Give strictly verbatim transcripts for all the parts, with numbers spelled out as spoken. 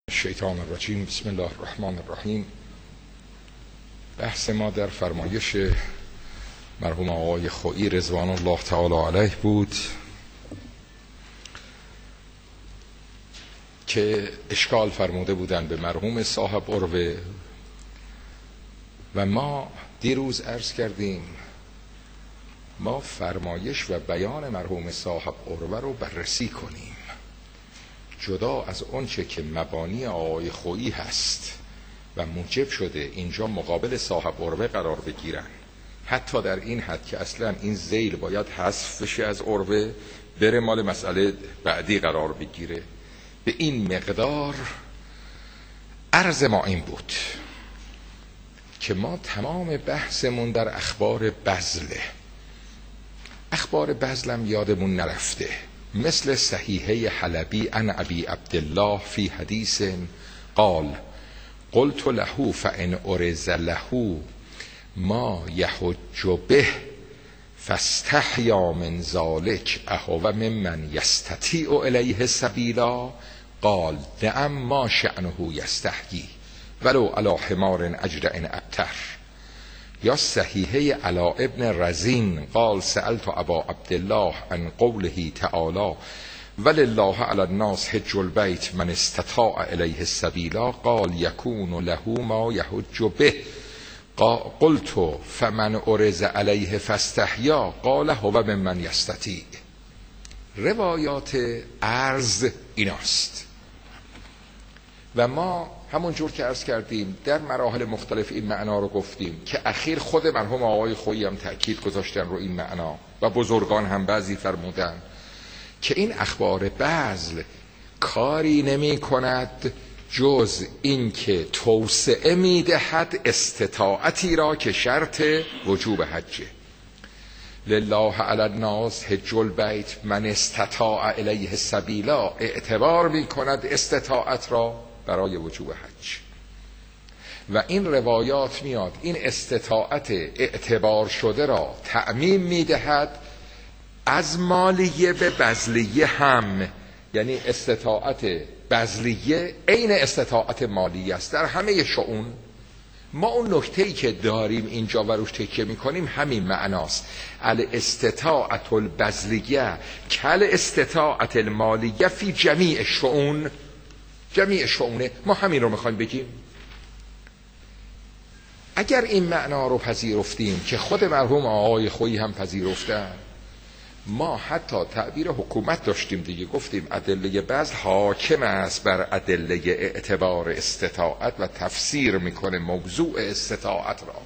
الشیطان الرجیم. بسم الله الرحمن الرحیم. بحث ما در فرمایش مرحوم آقای خویی رضوان الله تعالی علیه بود که اشکال فرموده بودند به مرحوم صاحب عروه و ما دیروز عرض کردیم ما فرمایش و بیان مرحوم صاحب عروه رو بررسی کنیم جدا از اونچه که مبانی آقای خویی هست و موجب شده اینجا مقابل صاحب عروه قرار بگیرن، حتی در این حد که اصلا این ذیل باید حذف بشه از عروه بره مال مسئله بعدی قرار بگیره. به این مقدار عرض ما این بود که ما تمام بحثمون در اخبار بذله. اخبار بذلم یادمون نرفته، مثل صحیحه حلبی عن ابی عبدالله فی حدیث قال قلت له فان ارز له ما یحج به فاستحیا من ذلک اهو ممن یستطیع الیه سبیلا قال نعم ما شأنه یستحیی ولو علی حمار اجدع ابتر. یا صحیحه علا ابن رزین قال سألت ابا عبدالله عن قوله تعالی ولله علی الناس حج البیت من استطاع الیه السبیلا قال یکون له ما یحج به قلت فمن ارز علیه فاستحیا قال هو ممن یستطیع. روایات عرض ایناست و ما همون جور که عرض کردیم در مراحل مختلف این معنا رو گفتیم که اخیر خود مرحوم آقای خویی هم تأکید گذاشتن رو این معنا و بزرگان هم بعضی فرمودن که این اخبار بذل کاری نمی کند جز این که توسعه می دهد استطاعتی را که شرط وجوب حجه. لله علی الناس حج البیت من استطاع الیه سبیلا اعتبار می کند استطاعت را برای وجوب حج و این روایات میاد این استطاعت اعتبار شده را تعمیم میدهد از مالیه به بذلیه هم، یعنی استطاعت بذلیه عین استطاعت مالیه است در همه شؤون. ما اون نکته‌ای که داریم اینجا و روش تکیه میکنیم همین معناست، الاستطاعت البذلیه کل استطاعت المالیه فی جمیع شؤون. جمیع شؤونه ما همین رو میخوایم بگیم. اگر این معنا رو پذیرفتیم که خود مرحوم آقای خویی هم پذیرفتن، ما حتی تعبیر حکومت داشتیم دیگه، گفتیم ادله بذل حاکم است بر ادله اعتبار استطاعت و تفسیر میکنه موضوع استطاعت را.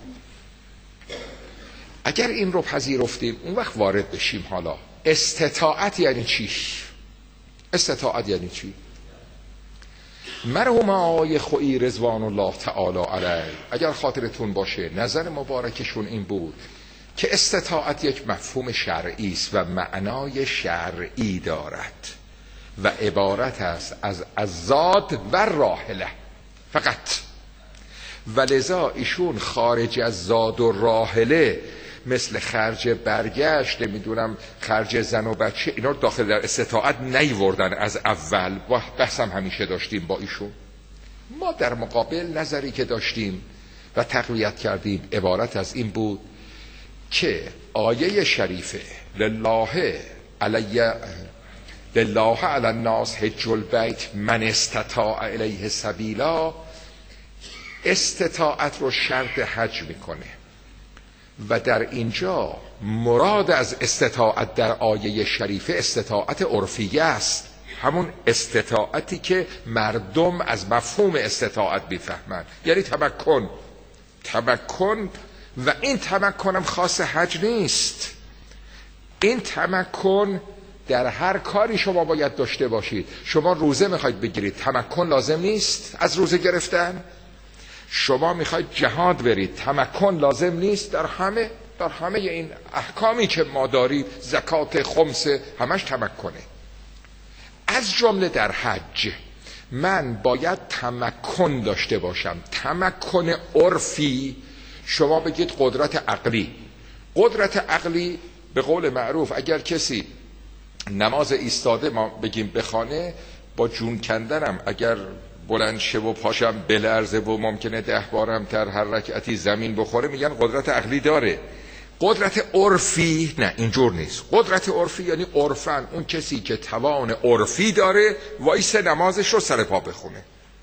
اگر این رو پذیرفتیم اون وقت وارد بشیم حالا استطاعت یعنی چی؟ استطاعت یعنی چی؟ مرحوم آقای خویی رضوان الله تعالی علیه اگر خاطرتون باشه نظر مبارکشون این بود که استطاعت یک مفهوم شرعی است و معنای شرعی دارد و عبارت است از الزاد و راحله فقط، ولذا ایشون خارج از زاد و راحله مثل خرج برگشت نمیدونم خرج زن و بچه اینا داخل در استطاعت نیوردن از اول و بحث هم همیشه داشتیم با ایشون. ما در مقابل نظری که داشتیم و تقویت کردیم عبارت از این بود که آیه شریفه لله علی لله علی الناس حج البیت من استطاع الیه سبیلا استطاعت رو شرط حج میکنه و در اینجا مراد از استطاعت در آیه شریفه استطاعت عرفیه است، همون استطاعتی که مردم از مفهوم استطاعت میفهمند، یعنی تمکن. تمکن و این تمکن هم خاص حج نیست، این تمکن در هر کاری شما باید داشته باشید. شما روزه میخواید بگیرید تمکن لازم نیست از روزه گرفتن؟ شما میخواید جهاد برید تمکن لازم نیست؟ در همه در همه این احکامی که ما داریم زکات خمس همش تمکنه. از جمله در حج من باید تمکن داشته باشم. تمکن عرفی شما بگید قدرت عقلی. قدرت عقلی به قول معروف اگر کسی نماز ایستاده ما بگیم بخوانه با جون کندنم اگر بلند شه و پاشم بلرزه و ممکنه ده بارم در هر رکعتی زمین بخوره، میگن قدرت عقلی داره. قدرت عرفی نه، اینجور نیست. قدرت عرفی یعنی عرفن اون کسی که توان عرفی داره وایس نمازش رو سر پا بخونه.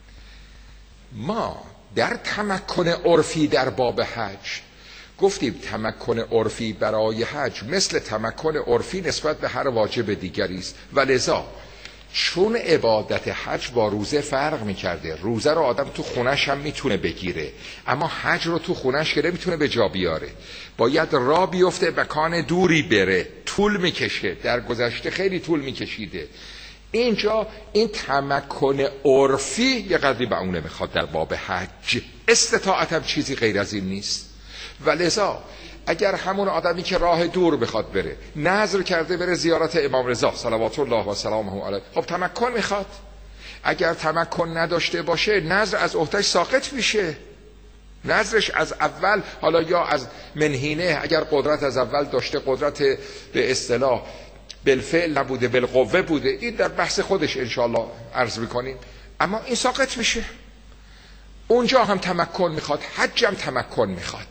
ما در تمکن عرفی در باب حج گفتیم تمکن عرفی برای حج مثل تمکن عرفی نسبت به هر واجب دیگری است و لذا چون عبادت حج با روزه فرق میکرده، روزه رو آدم تو خونش هم میتونه بگیره اما حج رو تو خونش که نمیتونه به جا بیاره، باید راه بیفته، مکان دوری بره، طول میکشه، در گذشته خیلی طول میکشیده. اینجا این تمکن عرفی یه قدری به اونه میخواد در باب حج. استطاعت هم چیزی غیر از این نیست و لذا اگر همون آدمی که راه دور بخواد بره نذر کرده بره زیارت امام رضا صلوات الله و سلامه علیه، خب تمکن میخواد. اگر تمکن نداشته باشه نذر از عهدهش ساقط میشه، نذرش از اول، حالا یا از منهینه اگر قدرت از اول داشته، قدرت به اصطلاح بالفعل نبوده بالقوه بوده، این در بحث خودش انشاءالله عرض میکنیم، اما این ساقط میشه. اونجا هم تمکن میخواد، حج هم تمکن میخواد.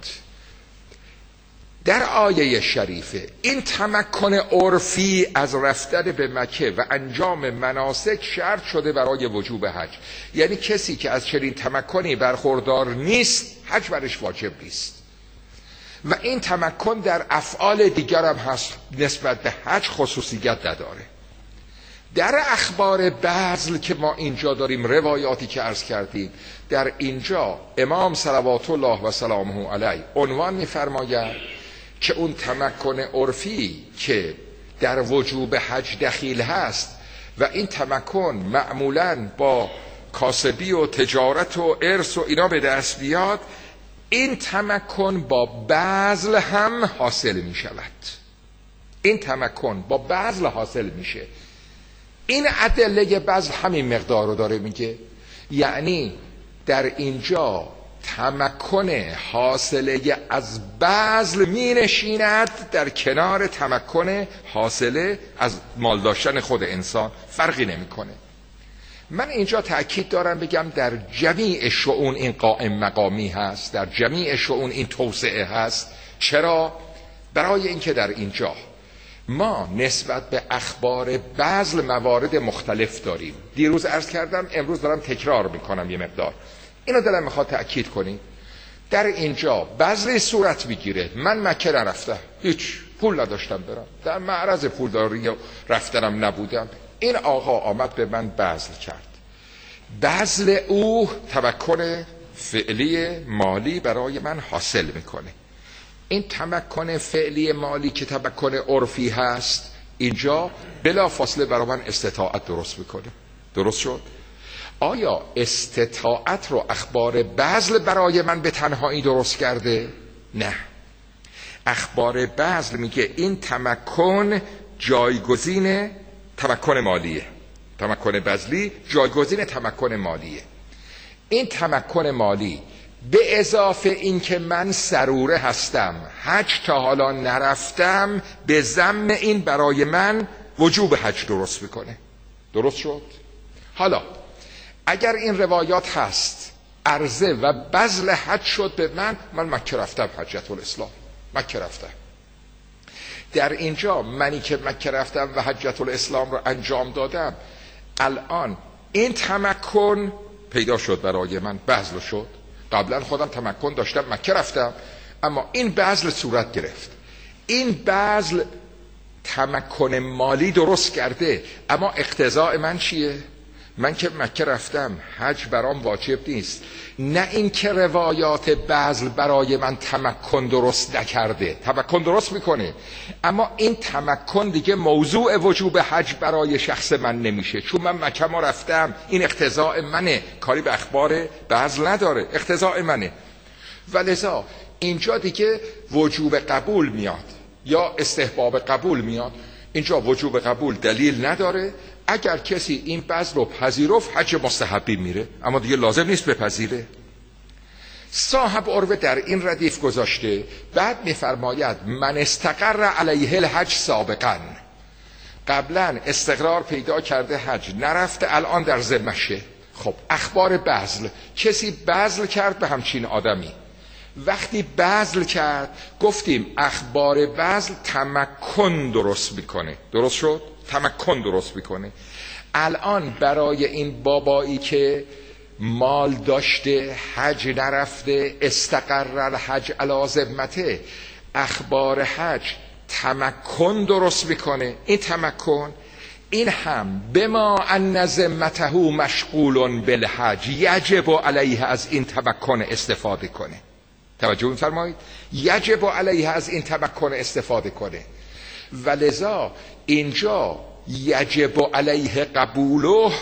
در آیه شریفه این تمکن عرفی از رفتن به مکه و انجام مناسک شرط شده برای وجوب حج، یعنی کسی که از چنین تمکنی برخوردار نیست حج برش واجب نیست. و این تمکن در افعال دیگر هم هست، نسبت به حج خصوصیت نداره. در اخبار بذل که ما اینجا داریم، روایاتی که عرض کردیم، در اینجا امام صلوات الله و سلامه علیه عنوان می‌فرماید که اون تمکن عرفی که در وجوب حج دخیل هست و این تمکن معمولاً با کاسبی و تجارت و ارث و اینا به دست بیاد، این تمکن با بذل هم حاصل می شود. این تمکن با بذل حاصل میشه. این ادله بذل همین مقدار رو داره میگه، یعنی در اینجا تمکن حاصله از بذل می نشیند در کنار تمکن حاصله از مال داشتن خود انسان، فرقی نمیکنه. من اینجا تأکید دارم بگم در جمیع شؤون این قائم مقامی هست، در جمیع شؤون این توسعه هست. چرا؟ برای اینکه در اینجا ما نسبت به اخبار بذل موارد مختلف داریم. دیروز عرض کردم، امروز دارم تکرار میکنم یه مقدار، اینو دلم میخواد تأکید کنیم. در اینجا بذل صورت میگیره، من مکه نرفتم، هیچ پول نداشتم برم، در معرض پولداری رفتنم نبودم، این آقا آمد به من بذل کرد. بذل او تمکن فعلی مالی برای من حاصل میکنه. این تمکن فعلی مالی که تمکن عرفی هست اینجا بلا فاصله برای من استطاعت درست میکنه. درست شد؟ آیا استطاعت رو اخبار بذل برای من به تنهایی درست کرده؟ نه. اخبار بذل میگه این تمکن جایگزین تمکن مالیه، تمکن بذلی جایگزین تمکن مالیه. این تمکن مالی به اضافه این که من سروره هستم، حج تا حالا نرفتم، به ضمن این برای من وجوب حج درست میکنه. درست شد؟ حالا اگر این روایات هست عرضه و بذل حج شد به من، من مکه رفتم، حجت الاسلام، مکه رفتم. در اینجا منی که مکه رفتم و حجت الاسلام رو انجام دادم، الان این تمکن پیدا شد برای من، بذل شد. قبلا خودم تمکن داشتم، مکه رفتم، اما این بذل صورت گرفت. این بذل تمکن مالی درست کرده، اما اقتضاء من چیه؟ من که مکه رفتم، حج برام واجب نیست. نه این که روایات بذل برای من تمکن درست نکرده، تمکن درست میکنه، اما این تمکن دیگه موضوع وجوب حج برای شخص من نمیشه، چون من مکه ما رفتم، این اقتضاء منه، کاری به اخبار بذل نداره، اقتضاء منه. ولذا اینجا دیگه وجوب قبول میاد یا استحباب قبول میاد. اینجا وجوب قبول دلیل نداره. اگر کسی این بذل رو پذیرفت، حج مستحبی میره، اما دیگه لازم نیست بپذیره. صاحب عروه در این ردیف گذاشته، بعد میفرماید من استقر علیه الحج سابقا، قبلا استقرار پیدا کرده حج نرفته، الان در ذمشه. خب اخبار بذل، کسی بذل کرد به همچین آدمی، وقتی بذل کرد گفتیم اخبار بذل تمکن درست میکنه، درست شد؟ تمکن درست میکنه. الان برای این بابایی که مال داشته، حج نرفته، استقر الحج علی ذمته، اخبار حج تمکن درست میکنه. این تمکن این هم بما ان ذمته مشغول بالحج یجب علیه از این تمکن استفاده کنه. توجه می‌فرمایید؟ یجب علیه از این تمکن استفاده کنه. ولذا اینجا یجب علیه قبوله،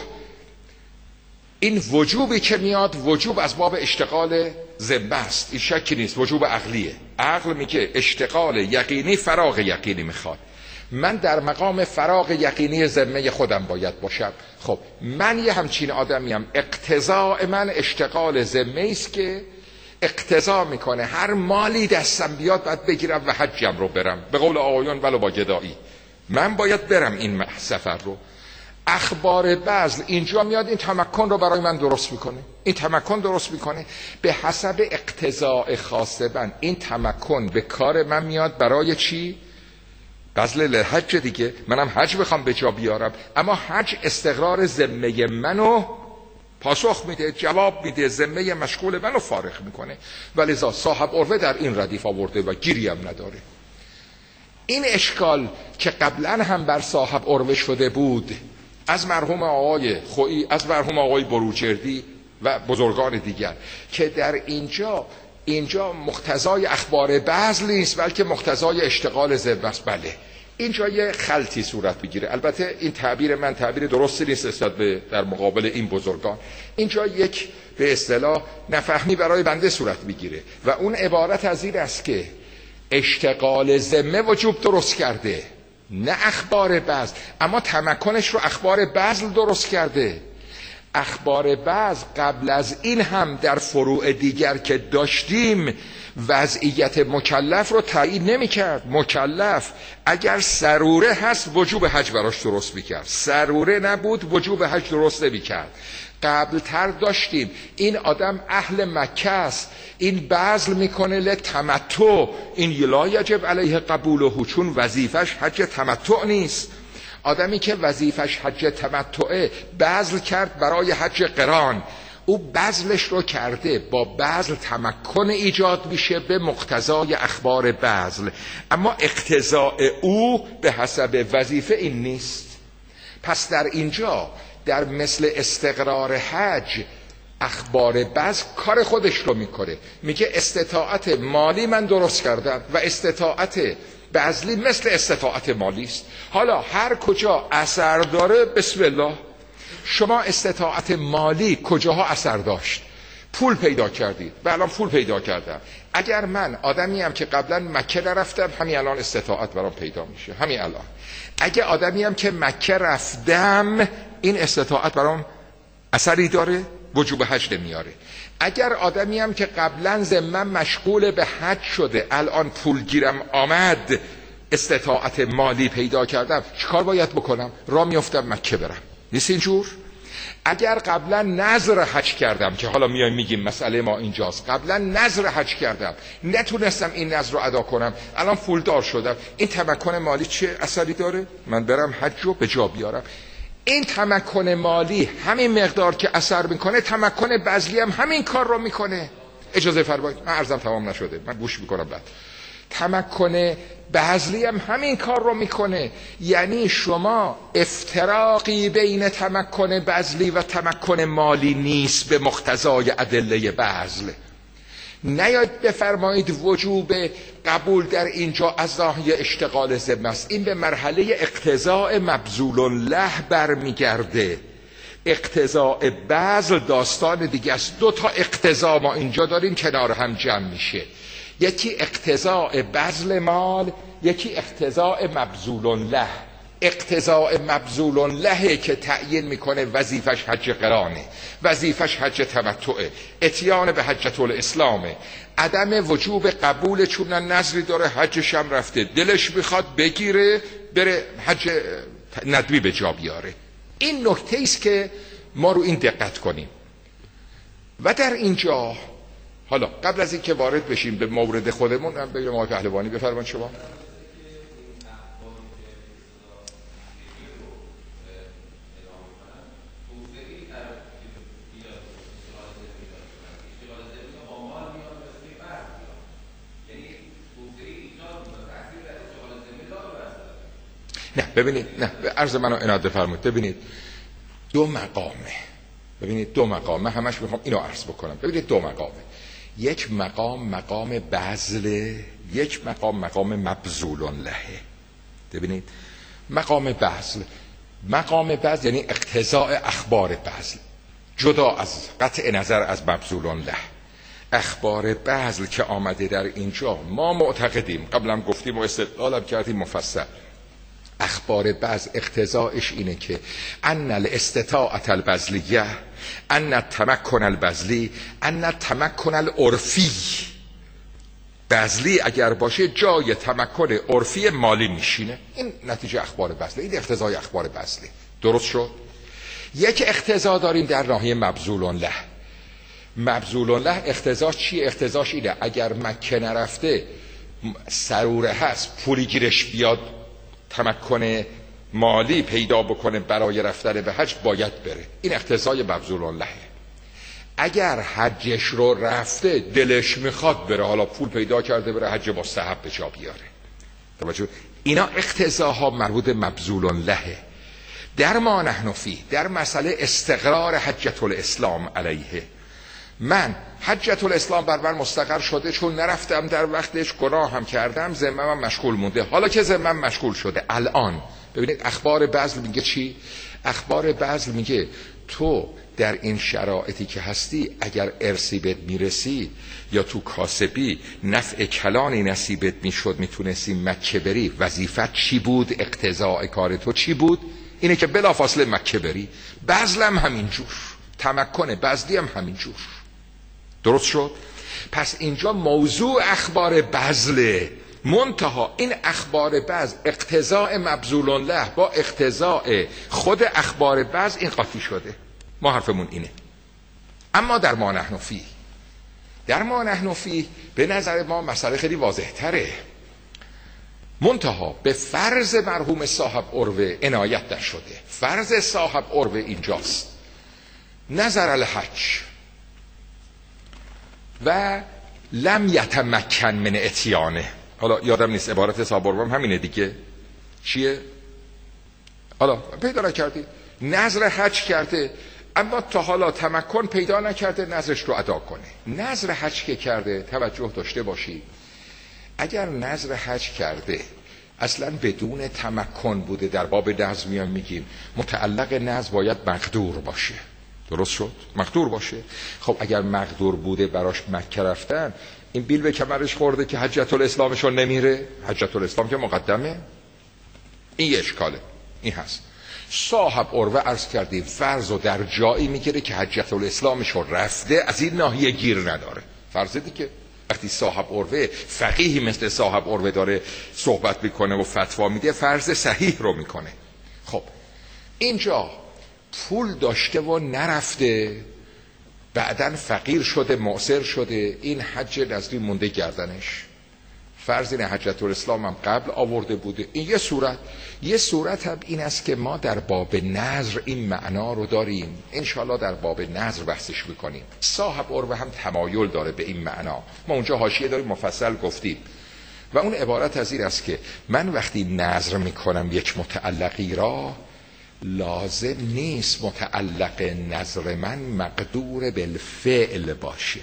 این وجوبی که میاد وجوب از باب اشتغال ذمه است، این شکی نیست، وجوب عقلیه. عقل میگه اشتغال یقینی فراغ یقینی میخواد. من در مقام فراغ یقینی ذمه خودم باید باشم. خب من یه همچین آدمیم، اقتضاء من اشتغال ذمه است که اقتضا میکنه هر مالی دستم بیاد باید بگیرم و حجم رو برم، به قول آقایون ولو با گدایی من باید برم این سفر رو. اخبار بذل اینجا میاد این تمکن رو برای من درست میکنه، این تمکن درست میکنه به حسب اقتضاء خاص من. این تمکن به کار من میاد برای چی؟ بذل للحج دیگه، منم حج بخوام به جا بیارم، اما حج استقرار ذمه منو پاسخ میده، جواب میده، ذمه مشغول منو فارغ میکنه. ولذا صاحب عروه در این ردیف آورده و گیری هم نداره. این اشکال که قبلا هم بر صاحب عروه شده بود از مرحوم آقای خویی، از مرحوم آقای بروجردی و بزرگان دیگر، که در اینجا اینجا مقتضای اخبار بذل نیست بلکه مقتضای اشتغال ذمه است. بله اینجا یه خلطی صورت بگیره. البته این تعبیر من تعبیر درستی نیست نسبت به در مقابل این بزرگان. اینجا یک به اصطلاح نفهمی برای بنده صورت بگیره و اون عبارت از این است که اشتغال ذمه وجوب درست کرده، نه اخبار بذل، اما تمکنش رو اخبار بذل درست کرده. اخبار بذل قبل از این هم در فروع دیگر که داشتیم وضعیت مکلف رو تعیین نمی کرد. مکلف اگر سروره هست وجوب حج براش درست میکرد، سروره نبود وجوب حج درست نمی کرد. قبل تر داشتیم این آدم اهل مکه است، این بذل میکنه لتمتع، این لا یجب علیه قبوله، چون وظیفش حج تمتع نیست. آدمی که وظیفش حج تمتعه بذل کرد برای حج قران، او بذلش رو کرده، با بذل تمکن ایجاد میشه به مقتضای اخبار بذل، اما اقتضاء او به حسب وظیفه این نیست. پس در اینجا در مثل استقرار حج اخبار بذل کار خودش رو میکنه، میگه استطاعت مالی من درست کردم و استطاعت بذلی مثل استطاعت مالی است. حالا هر کجا اثر داره بسم الله. شما استطاعت مالی کجاها اثر داشت؟ پول پیدا کردید و الان پول پیدا کردم. اگر من آدمی ام که قبلا مکه نرفتم، همین الان استطاعت برام پیدا میشه، همین الان. اگه آدمی ام که مکه رفتم، این استطاعت برام اثری داره؟ وجوب حج نمیاره. اگر آدمی هم که قبلا ذمه مشغول به حج شده، الان پول گیرم آمد، استطاعت مالی پیدا کردم، چیکار باید بکنم؟ راه میافتم مکه برم. نیست اینجور؟ اگر قبلا نذر حج کردم، که حالا میایم میگیم مسئله ما اینجاست، قبلا نذر حج کردم نتونستم این نذر رو ادا کنم، الان پولدار شدم، این تمکن مالی چه اثری داره؟ من برم حج رو به جا بیارم. این تمکن مالی همین مقدار که اثر میکنه، تمکن بذلی هم همین کار رو میکنه. اجازه فرمایید، من عرضم تمام نشده، من گوش میکنم بعد. تمکن بذلی هم همین کار رو میکنه. یعنی شما افتراقی بین تمکن بذلی و تمکن مالی نیست به مقتضای ادله بذل. نیاید بفرمایید وجوب قبول در اینجا از ناحیه اشتغال ذمه است. این به مرحله اقتضاء مبذول له برمیگرده. اقتضاء بذل داستان دیگه است. دو تا اقتضا ما اینجا داریم کنار هم جمع میشه، یکی اقتضاء بذل مال، یکی اقتضاء مبذول له. اقتضاء مبذول له که تعیین میکنه وظیفش حج قرانه، وظیفش حج تمتعه، اتیان به حجة الاسلامه، عدم وجوب قبول چون نظری داره، حجش هم رفته، دلش میخواد بگیره بره حج ندبی به جا بیاره. این نکته است که ما رو این دقت کنیم. و در اینجا حالا قبل از اینکه وارد بشیم به مورد خودمون هم بگم آقای پهلوانی بفرمایید شما. نه ببینید، نه عرض منو عنایت بفرمایید. ببینید دو مقامه، ببینید دو مقامه، همش میخوام اینو عرض بکنم. ببینید دو مقامه، یک مقام مقام بذل، یک مقام مقام مبذول لهه. ببینید مقام بذل، مقام بذل یعنی اقتضاء اخبار بذل، جدا از قطع نظر از مبذول له. اخبار بذل که آمده در اینجا ما معتقدیم، قبلا گفتیم و استدلالم کردیم مفصل، اخبار بذل اقتضاءش اینه که ان الاستطاعت البذلیه، ان التمکن البذلی، ان التمکن العرفی، بذلی اگر باشه جای تمکن عرفی مالی میشینه. این نتیجه اخبار بذلی، این اقتضای اخبار بذلی. درست شد؟ یک اقتضا داریم در ناحیه مبذول له. مبذول له اقتضاش چیه؟ اقتضاش اینه اگر مکه نرفته سروره هست، پولی گیرش بیاد، تمکن مالی پیدا بکنه برای رفتن به حج، باید بره. این اقتضای مبذول لهه. اگر حجش رو رفته دلش میخواد بره، حالا پول پیدا کرده بره حج مستحب به جا بیاره. توجه، اینا اقتضاها مربوط به مبذول لهه. در ما نحن فی، در مسئله استقرار حجت الاسلام علیه، من حجت الاسلام بر من مستقر شده چون نرفتم در وقتش، گناه هم کردم، ذمه‌م مشغول مونده. حالا که ذمه‌م مشغول شده الان، ببینید اخبار بذل میگه چی؟ اخبار بذل میگه تو در این شرایطی که هستی اگر ارثی بهت میرسید یا تو کاسبی نفع کلانی نصیبت میشد، میتونستی مکه بری، وظیفت چی بود؟ اقتضاء کار تو چی بود؟ اینه که بلافاصله مکه بری. بذل هم همینجور، تمکن بذلی هم همینجور. درست شد؟ پس اینجا موضوع اخبار بذله، منتها این اخبار بذل اقتضاء مبذول له با اقتضاء خود اخبار بذل این قاطی شده. ما حرفمون اینه. اما در ما نحن فی، در ما نحن فی به نظر ما مسئله خیلی واضح تره، منتها به فرض مرحوم صاحب عروه عنایت نشده. فرض صاحب عروه اینجاست نظر الحج و لم یتمکن من اتیانه. حالا یادم نیست عبارت صاحب عروه همینه دیگه، چیه؟ حالا پیدا نکردی، نظر حج کرده اما تا حالا تمکن پیدا نکرده نظرش رو ادا کنه. نظر حج که کرده، توجه داشته باشی، اگر نظر حج کرده اصلا بدون تمکن بوده، در باب نظر میان میگیم متعلق نظر باید مقدور باشه. درست شد؟ مقدور باشه. خب اگر مقدور بوده براش مکه رفتن، این بیل به کمرش خورده که حجت الاسلامشون نمیره، حجت الاسلام که مقدمه. این یه اشکاله، این هست. صاحب عروه عرض کردیم فرض رو در جایی میگیره که حجت الاسلامشون رفته، از این ناحیه گیر نداره. فرض دیگه وقتی صاحب عروه فقیهی مثل صاحب عروه داره صحبت میکنه و فتوا میده، فرض صحیح رو میکنه. خب اینجا پول داشته و نرفته، بعدن فقیر شده، معسر شده، این حج نظری مونده گردنش. فرض این حجت الاسلام هم قبل آورده بوده. این یه صورت. یه صورت هم این است که ما در باب نظر این معنا رو داریم، انشاءالله در باب نظر بحثش میکنیم. صاحب عروه هم تمایل داره به این معنا، ما اونجا حاشیه داریم مفصل گفتیم. و اون عبارت از این است که من وقتی نظر میکنم یک متعلقی را، لازم نیست متعلق نظر من مقدور بالفعل باشه.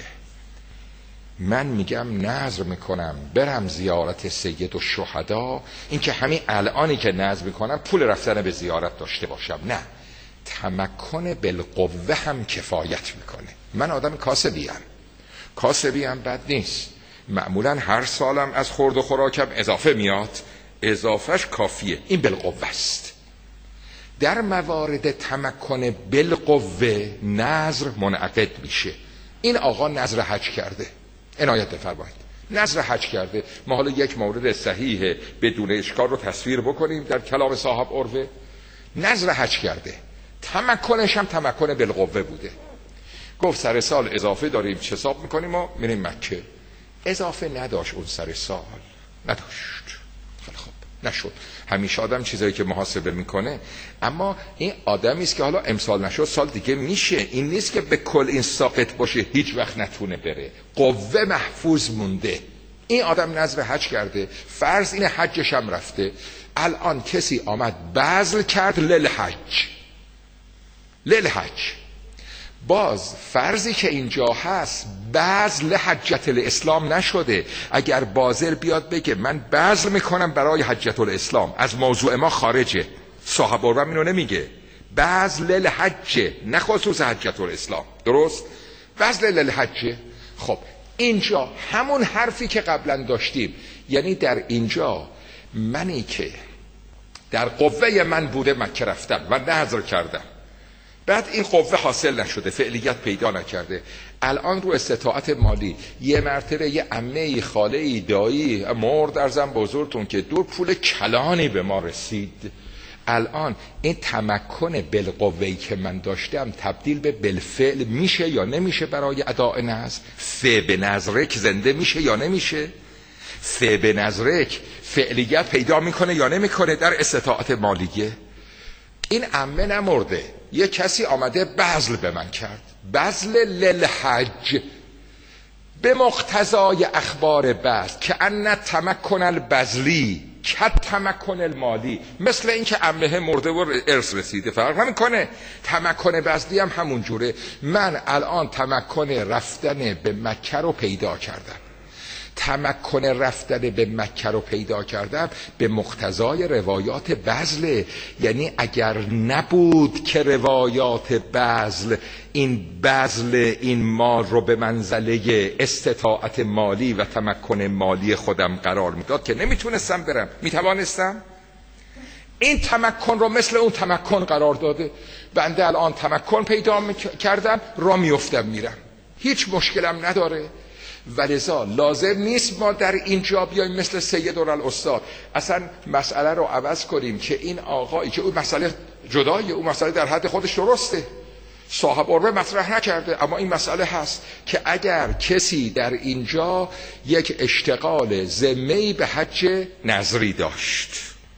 من میگم نظر میکنم برم زیارت سید الشهدا، این که همین الانی که نظر میکنم پول رفتن به زیارت داشته باشم، نه، تمکن بالقوه هم کفایت میکنه. من آدم کاسبی ام، کاسبی هم بد نیست، معمولا هر سالم از خورد و خوراکم اضافه میاد، اضافهش کافیه، این بالقوه است. در موارد تمکن بالقوه نظر منعقد میشه. این آقا نظر حج کرده، عنایت بفرمایید، نظر حج کرده. ما حالا یک مورد صحیح بدون اشکال رو تصویر بکنیم در کلام صاحب عروه. نظر حج کرده، تمکنش هم تمکن بالقوه بوده. گفت سر سال اضافه داریم چه حساب میکنیم و میریم مکه. اضافه نداشت اون سر سال، نداشت. خیلی خوب نشد. همیشه آدم چیزایی که محاسبه میکنه، اما این آدمی است که حالا امسال نشد سال دیگه میشه. این نیست که به کل این ساقط باشه هیچ وقت نتونه بره، قوه محفوظ مونده. این آدم نذر حج کرده، فرض اینه حجش هم رفته، الان کسی آمد بذل کرد للحج للحج باز فرضی که اینجا هست بذل حجت الاسلام نشده. اگر بازل بیاد بگه من بذل میکنم برای حجت الاسلام، از موضوع ما خارجه. صاحب الرم اینو نمیگه. بذل للحج، نه خصوص حجت الاسلام. درست؟ بذل للحج. خب اینجا همون حرفی که قبلا داشتیم، یعنی در اینجا منی که در قوه من بوده مکه رفتم و نذر کردم، بعد این قوه حاصل نشده، فعلیت پیدا نکرده، الان رو استطاعت مالی یه مرتبه یه عمه خاله دایی مرد ارزم بزرگتون که دور پول کلانی به ما رسید، الان این تمکن بالقوه‌ای که من داشتم تبدیل به بالفعل میشه یا نمیشه برای اداء نذر؟ ف به نذرک زنده میشه یا نمیشه؟ ف به نذرک فعلیت پیدا میکنه یا نمیکنه در استطاعت مالیه؟ این عمه نمرده، یه کسی آمده بذل به من کرد، بذل للحج به مقتضای اخبار بذل که ان تمکن البذلی که تمکن المالی، مثل این که عمه مرده و ارث رسیده، فرق نمیکنه. تمکن بذلی هم همون جوره. من الان تمکن رفتن به مکه رو پیدا کردم، تمکن رفتن به مکه رو پیدا کردم به مقتضای روایات بذل. یعنی اگر نبود که روایات بذل این بذل این مال رو به منزله استطاعت مالی و تمکن مالی خودم قرار میداد که نمیتونستم برم. میتوانستم؟ این تمکن رو مثل اون تمکن قرار داده. بنده الان تمکن پیدا کردم، را میفتم میرم، هیچ مشکلم نداره. ولذا لازم نیست ما در اینجا بیایم مثل سیدالعستاد اصلا مسئله رو عوض کنیم که این آقایی که اون مسئله جداییه، اون مسئله در حد خودش درسته، صاحب الرم مطرح نکرده، اما این مسئله هست که اگر کسی در اینجا یک اشتغال ذمه‌ای به حج نظری داشت،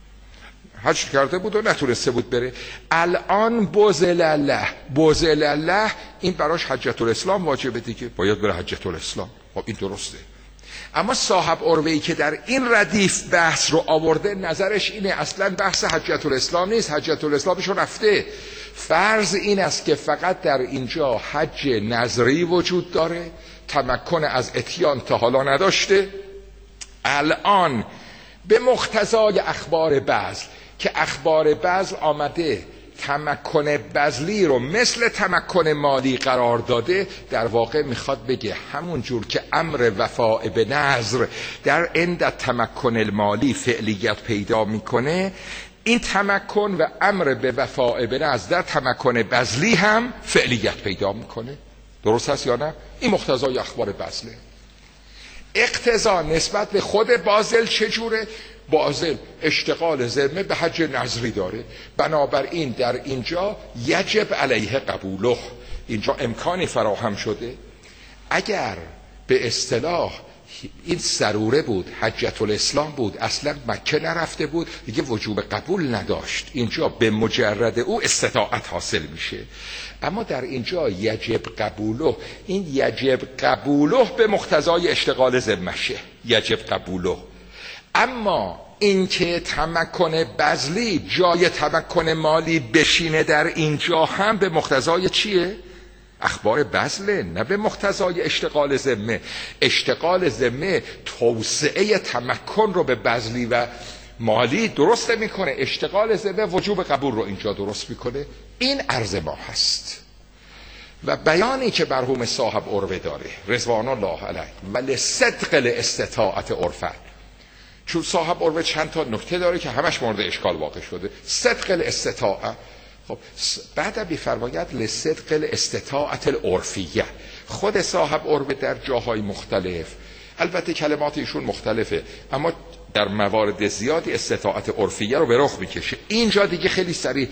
حج کرده بود و نتونسته بود بره، الان بذل له بذل له این براش حجت الاسلام واجبه دیگه، باید بره حجت الاسلام. خب این درسته. اما صاحب عروه‌ای که در این ردیف بحث رو آورده نظرش اینه اصلا بحث حجت الاسلام نیست، حجت الاسلامش رفته. فرض این است که فقط در اینجا حج نظری وجود داره، تمکن از اتیان تا حالا نداشته، الان به مقتضای اخبار بذل که اخبار بذل آمده تمکن بذلی رو مثل تمکن مالی قرار داده، در واقع میخواد بگه همون جور که امر وفاء به نذر در عند تمکن المالی فعلیت پیدا میکنه، این تمکن و امر به وفاء به نذر در تمکن بذلی هم فعلیت پیدا میکنه. درست هست یا نه؟ این مقتضای اخبار بذله. اقتضا نسبت به خود بازل چجوره؟ بازل اشتغال ذمه به حج نظری داره، بنابراین در اینجا یجب علیه قبوله، اینجا امکانی فراهم شده. اگر به اصطلاح این ضروره بود، حجت الاسلام بود، اصلا مکه نرفته بود، دیگه وجوب قبول نداشت، اینجا به مجرد او استطاعت حاصل میشه. اما در اینجا یجب قبوله، این یجب قبوله به مقتضای اشتغال ذمشه، یجب قبوله. اما اینکه تمکن بذلی جای تمکن مالی بشینه در اینجا هم به مقتضای چیه؟ اخبار بذله، نه به مقتضای اشتغال ذمه. اشتغال ذمه توسعه تمکن رو به بذلی و مالی درست میکنه، اشتغال ذمه وجوب قبول رو اینجا درست میکنه. این عرض ما هست و بیانی که مرحوم صاحب عروه داره رضوان الله علیه ولی صدق الاستطاعت عرفا، چون صاحب عروه چند تا نکته داره که همش مورد اشکال واقع شده. صدق الاستطاعه، خب بعد بیفرماید لصدق الاستطاعت العرفیه، خود صاحب عروه در جاهای مختلف، البته کلمات ایشون مختلفه، اما در موارد زیادی استطاعت عرفیه رو به رخ میکشه. اینجا دیگه خیلی سریع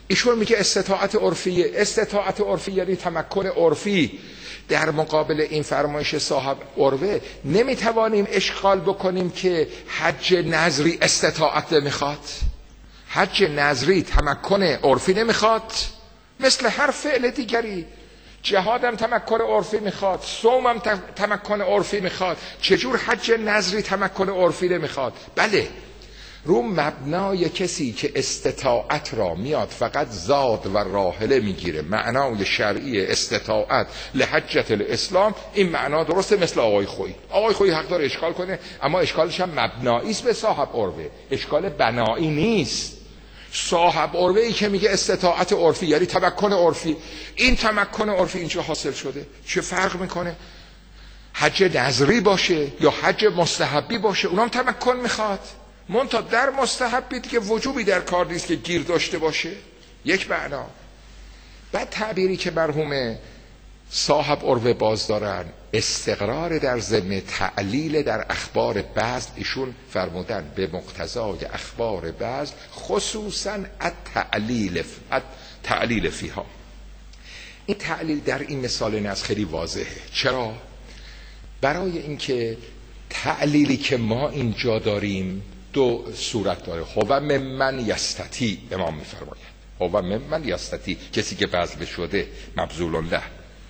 ایشون میگه استطاعت عرفی. استطاعت عرفی یعنی تمکن عرفی. در مقابل این فرمایش صاحب عروه نمیتوانیم اشکال بکنیم که حج نظری استطاعت نمیخواد. حج نظری تمکن عرفی نمیخواد، مثل هر فعل دیگری. جهادم تمکن عرفی میخواد، صومم تمکن عرفی میخواد. چجور حج نظری تمکن عرفی نمیخواد؟ بله، رو مبنای کسی که استطاعت را میاد فقط زاد و راحله میگیره، معنای شرعی استطاعت لحجت الاسلام، این معنا درسته. مثل آقای خویی. آقای خویی حق داره اشکال کنه، اما اشکالش هم مبنایی است به صاحب عروه، اشکال بنایی نیست. صاحب عروه ای که میگه استطاعت عرفی یعنی تمکن عرفی، این تمکن عرفی اینجا حاصل شده. چه فرق میکنه حج نظری باشه یا حج مستحبی باشه؟ اونم تمکن میخواد، منتها در مستحبی که وجوبی در کار نیست که گیر داشته باشه. یک معنا. بعد تعبیری که مرحوم صاحب عروه باز دارن، استقرار در ضمن تعلیل در اخبار بزل. ایشون فرمودن به مقتضای اخبار بزل خصوصا التعلیل التعلیل فیها. این تعلیل در این مثال نص خیلی واضحه. چرا؟ برای اینکه تعلیلی که ما اینجا داریم دو صورت داره. هو ممن یستطیع، امام میفرماید هو ممن یستطیع، کسی که بذل شده مبذول له.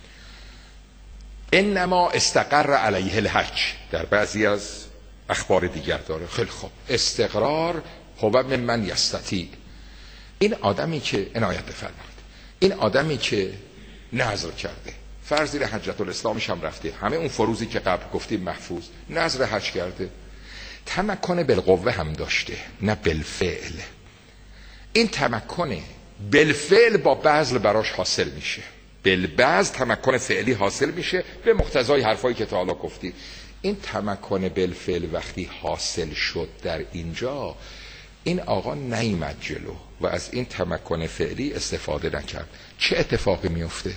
انما استقر علیه الحج، در بعضی از اخبار دیگر داره. خیلی خوب، استقرار هو ممن یستطیع. این آدمی که عنایت بفرمایید، این آدمی که نذر کرده، فرض زیر حجت الاسلامش هم رفته، همه اون فروضی که قبل گفتیم محفوظ، نذر حج کرده، تمکن بالقوه هم داشته نه بالفعل. این تمکن بالفعل با بذل براش حاصل میشه، بالبذل تمکن فعلی حاصل میشه به مقتضای حرفایی که تا حالا گفتیم. این تمکن بالفعل وقتی حاصل شد در اینجا، این آقا نیامد جلو و از این تمکن فعلی استفاده نکرد. چه اتفاقی میفته؟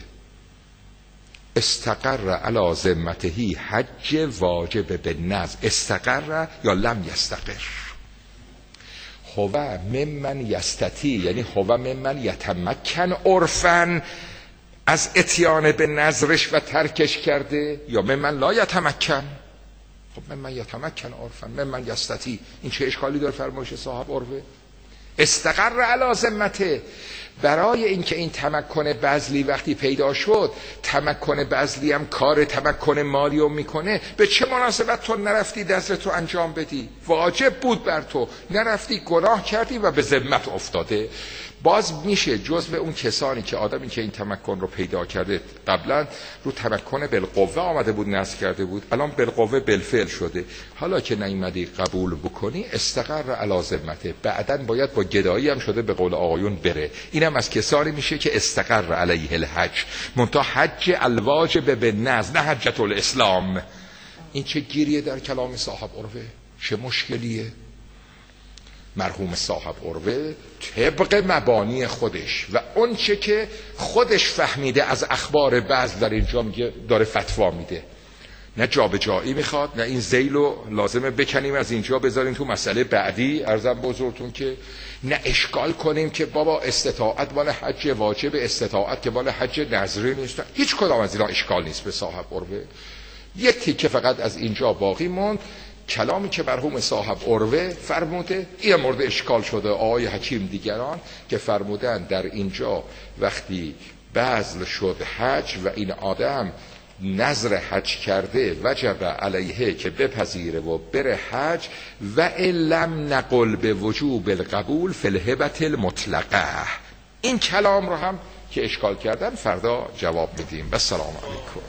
استقر علی ذمته حج واجب به نذر. استقر یا لم یستقر. هو ممن یستطیع یعنی هو ممن یتمکن عرفا از اتیان به نذرش و ترکش کرده، یا ممن لا یتمکن. خب ممن یتمکن عرفا، ممن یستطیع، این چه اشکالی داره فرمایش صاحب عروه؟ استقر علی ذمته. برای اینکه این تمکن بذلی وقتی پیدا شد، تمکن بذلی هم کار تمکن مالی رو میکنه، به چه مناسبت تو نرفتی نذرت رو انجام بدی؟ واجب بود بر تو، نرفتی، گناه کردی و به ذمت افتاده. باز میشه جزء اون کسانی که آدمی که این تمکن رو پیدا کرده قبلا رو تمکن بالقوه آمده بود نذر کرده بود، الان بالقوه بالفعل شده، حالا که نیومدی قبول بکنی استقر علی ذمته، بعداً باید با گدایی هم شده به قول آقایون بره. اینم از کسانی میشه که استقر علیه الحج، منتها حج الواجب به نذر نه حجت الاسلام. این چه گیریه در کلام صاحب عروه؟ چه مشکلیه؟ مرحوم صاحب عروه طبق مبانی خودش و اون چه که خودش فهمیده از اخبار بعض در اینجا میگه داره فتوا میده، نه جابجایی میخواد، نه این ذیلو لازمه بکنیم از اینجا بذاریم تو مسئله بعدی عرضم بزرگتون، که نه اشکال کنیم که بابا استطاعت مال حج واجب، استطاعت که مال حج نظری نیست. هیچ کدام از اینا اشکال نیست به صاحب عروه. یک تیکه فقط از اینجا باقی موند، کلامی که مرحوم صاحب عروه فرموده، این مورد اشکال شده آقای حکیم دیگران که فرمودن در اینجا وقتی بذل شد حج و این آدم نذر حج کرده، وجب علیه که بپذیره و بره حج، و ان لم نقل به وجوب القبول فی الهبة المطلقه. این کلام رو هم که اشکال کردن فردا جواب میدیم. و السلام علیکم.